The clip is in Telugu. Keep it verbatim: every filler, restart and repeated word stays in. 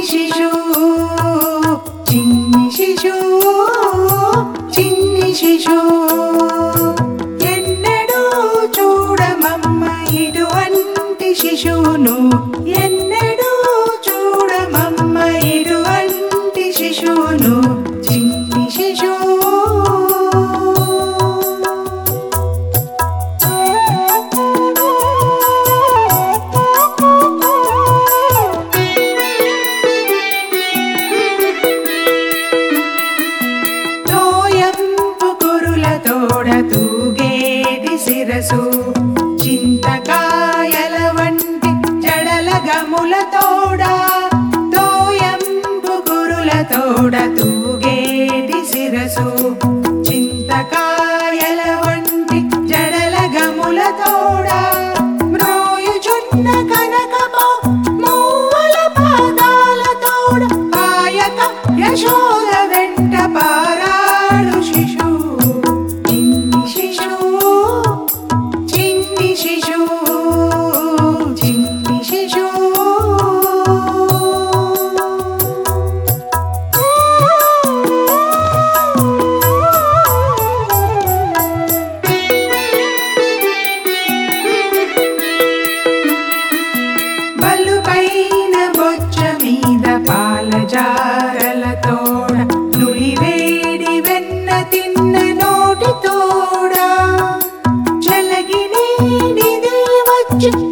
శిశు చిన్ని శిశు చిన్ని శిశు ఎన్నడూ చూడమమ్మ ఇటువంటి శిశువును ఎన్నడూ చూడమమ్మ ఇటువంటి శిశువును చిన్ని శిశు తూగేటి శిరసు చింతకాయల వంటి జడల గముల తోడ తోయంపు కురుల తోడ తూగేటి శిరసు చింతకాయల వంటి జడల గముల తోడ మ్రోయుచున్న కనకపు మూవల పాదాల తోడ కాయక యశోద వెంట పారాడు శిశు జారల తోడ నులివేడి వెన్న తిన్న నోటి తోడ చలగినేది వచ్చి